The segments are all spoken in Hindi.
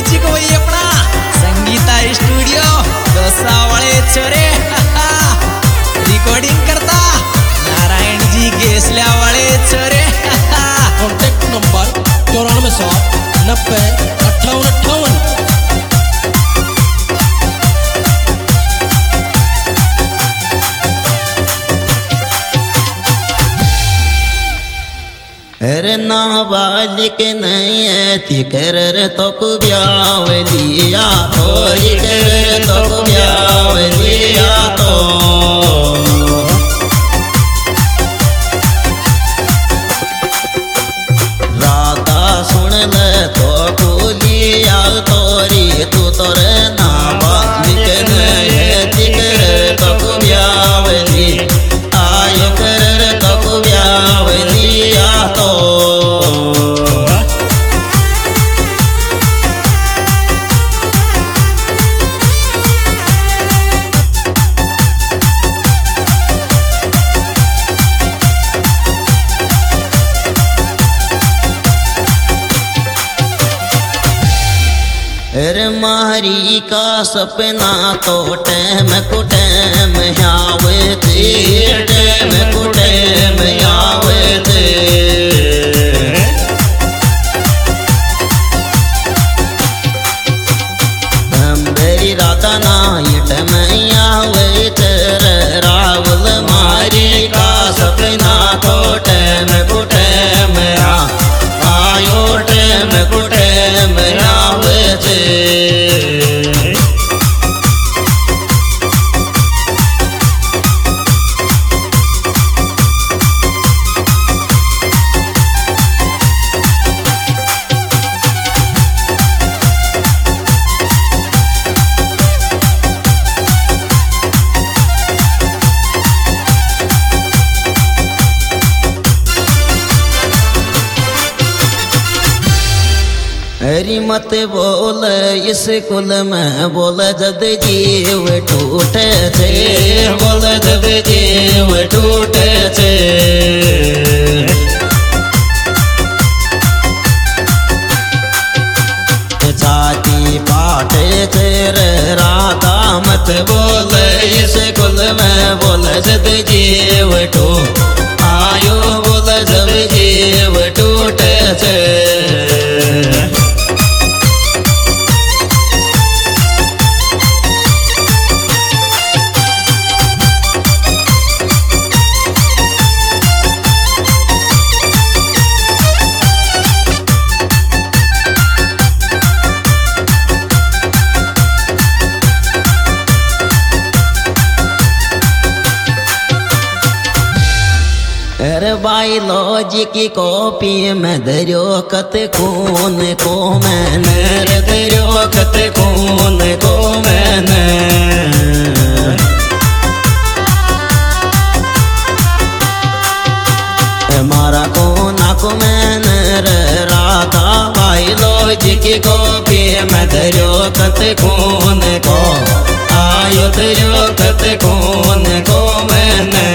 म्यूजिक वही अपना संगीता स्टूडियो दोसावळे छोरे रिकॉर्डिंग करता नारायण जी गेसल्या वाले छोरे। कॉन्टैक्ट नंबर 9490 अरे ना बालिक नहीं ऐती कर तो ब्याव लिया थोड़ी कर तो ब्याव लिया तो राधा सुन ले तो लिया तोरी तू तोर ना बालिक नहीं ऐती कर तो ब्याव ली आयो कर तो ब्याव लिया तो अरे मारी का सपना तो टैम कुटैम आवे थे टैम कुटैम आवे थे हम बेरी राधा नाइट में आवे तेरे रावल मारी का सपना तो टैम कुटैम आयो टैम कुटैम आवे थे। हरी मत बोल इस कुल में बोल जब जीव टूटे थे बोल जब जीव टूटे थे छाती पाटे तेरे राधा मत बोल इस कुल में बोल जब जीव टू आयो बोल जब जीव टूटे थे। अरे बायोलॉजी की कॉपी में दरियो कत खून को मैंने दरियो कत खून को मैंने मारा को नाको मैंने राधा बायोलॉजी की कॉपी में दरियो कत खून को आयो दरियो कत खून को मैंने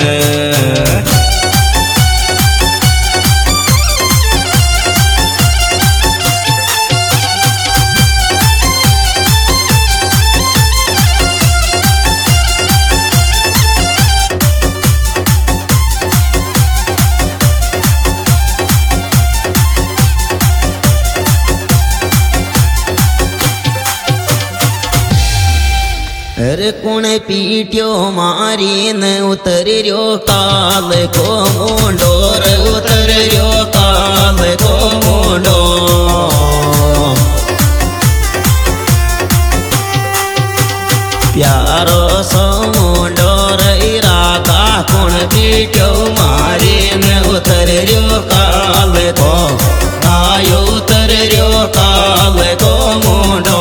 अरे कुणे पीट्यो मारी न उतरियो काल को मुंडोर उतरियो काल को मुंडो प्यारो सो मुंडोर इरादा कुण पीट्यो मारी न उतरियो काल को आयो उतरियो काल को मुंडो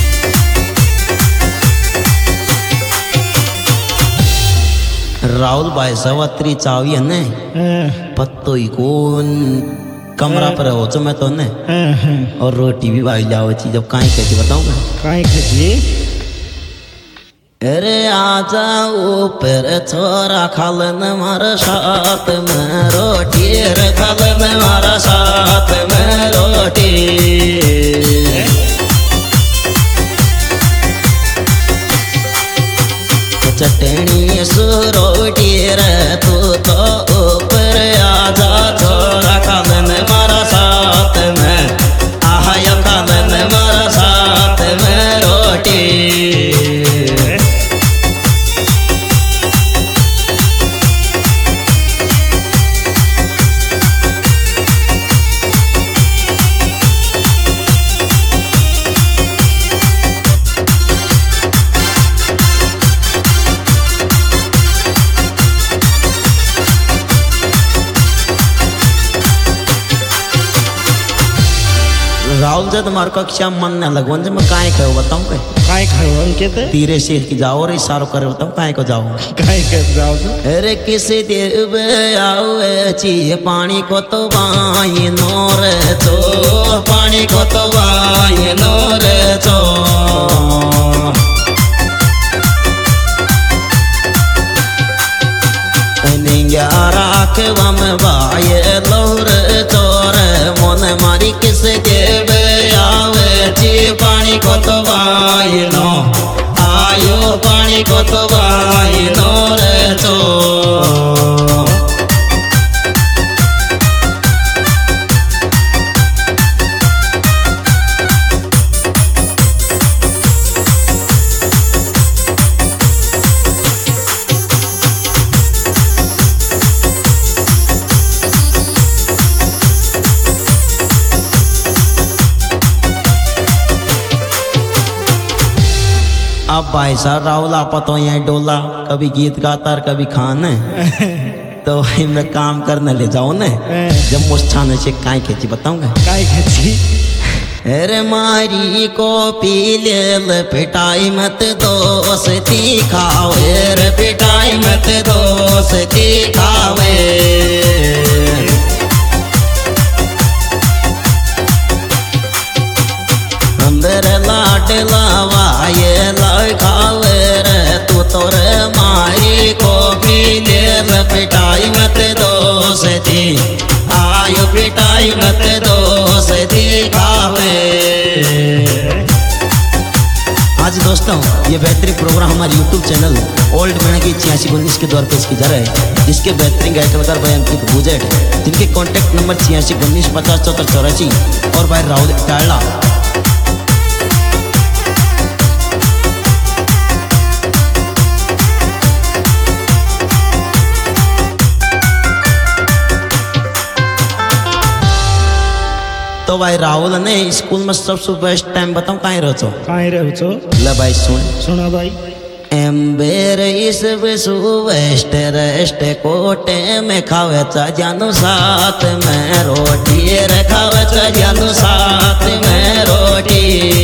राहुल भाई सवत्री चाहिए ने पत्तो ही कौन कमरा पर हो तो मैं तो ने और रोटी भी भाई जाओ चीज जब काहे कैसे बताऊंगा काहे के अरे आजा ऊपर छोरा खालन मारा साथ में रोटी रे खालन मारा साथ में रोटी चटनी सुरोटी रे तू तो ऊपर आजा छोरा खालन मारा साथ में आया खालन मारा साथ में रोटी राहुल जी तुम्हारे कक्षा मन न लगवन जब मैं काहे कहो बताऊं काहे खाओ उनके ते तीरे शेर की जाओ और इशारो करे बताऊं काहे को जाओ काहे के जाओ अरे किसी देव आओ ची पानी को तो वाई नोर चो पानी को तो वाई नोर चो राख वम बाये लोर चोर मन मारी किस देव आवे ची पानी को तो वाई नो आयो पानी को तो वाई नोर चो अब भाई साहब राहुल आपा तो यहाँ डोला कभी गीत गाता और कभी खाने तो भाई मैं काम करने ले जाऊँ न जब मुस्छाने से काहे खेची बताऊंगा काहे खेची अरे मारी को पी ले पिटाई मत दोस्ती खावे रे पिटाई मत दोस्ती खावे अंदर लाट लावाए लखावे रे तू तो रे मारी को पी ले पिटाई मत दोस्ती आयो पिटाई मत दोस्ती खावे आज दोस्तों ये बेहतरीन प्रोग्राम हमारे YouTube चैनल ओल्ड मैना की 8619 के द्वारा पेश की जा रहा है जिसके बेहतरीन गायक कलाकार भाई अंकित बुजेट जिनके कॉन्टैक्ट नंबर 8619 50 74 84 और भाई राहुल टाला तो भाई राहुल ने स्कूल में सबसे बेस्ट टाइम बताऊं काहे रहो छो ले भाई सुना भाई एम्बेर इस विसु वेस्ट रेस्ट कोटे में खावे जानू साथ में रोटी रे खावे जानू साथ में रोटी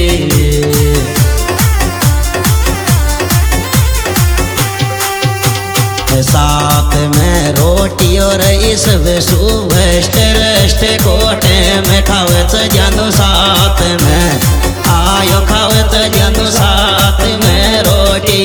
साथ में रोटी और इस विसु वेस्ट रेस्ट कोटे में खावे जानू साथ में आयो खावे जानू साथ में रोटी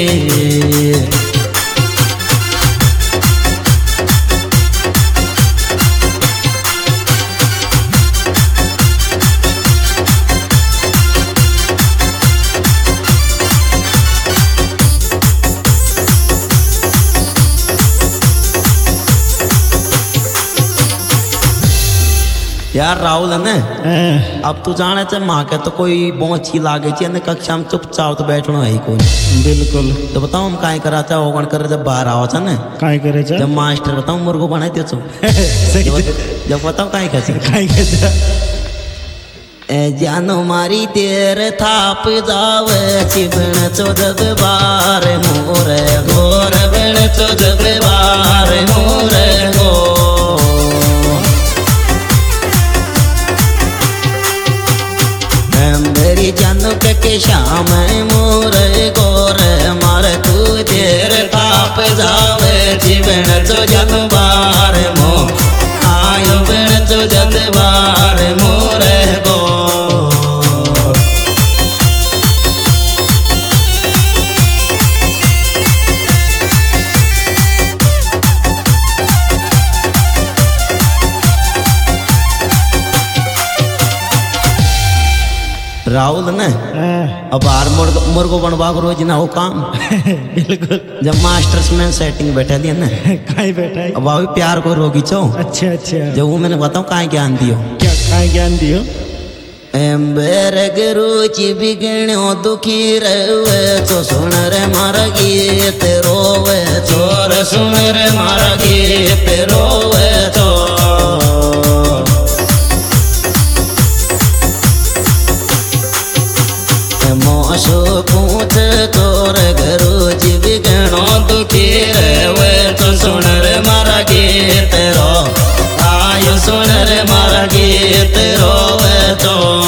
यार राहुल है ना अब तू जाने चे माँ के तो कोई बहुत अच्छी लागे चाहिए कक्षा में चुपचाप तो बैठना है कोई बिल्कुल तो बताओ हम काहे करा था ओगन कर जब बाहर आओ था ना काहे करे जब मास्टर बताओ मुर्गो बनाए दे जब बताओ काहे कैसे जानो मारी तेर थाप जावे चिबण चौदह बार मोरे घोर बण चौदह बार मोरे गो मेरी जनक के श्याम मोर गोर मार तू तेर ताप जावे जीव राहुल ने हाँ, अब बाहर मुर्गो बनवा को रोज ना हो काम। बिल्कुल। जब मास्टर्स में सेटिंग बैठा दिया ना, कहीं बैठा है। अब अभी प्यार को रोगी छो। अच्छा अच्छा। जब वो मैंने बताऊँ कहाँ ज्ञान दियो, क्या कहीं ज्ञान दियो? एम्बेरग रुचि बिगड़ो दुखी रहे तो सुन रे मारा गीत रोवे चोर, सुन रे मारा गीत रोवे तो मोशो पूछ चोर रुचि बिगड़ो दुखी रहे तो सुन रे मारा गीत रो, आयु सुन रे मारा गीत रोवे तो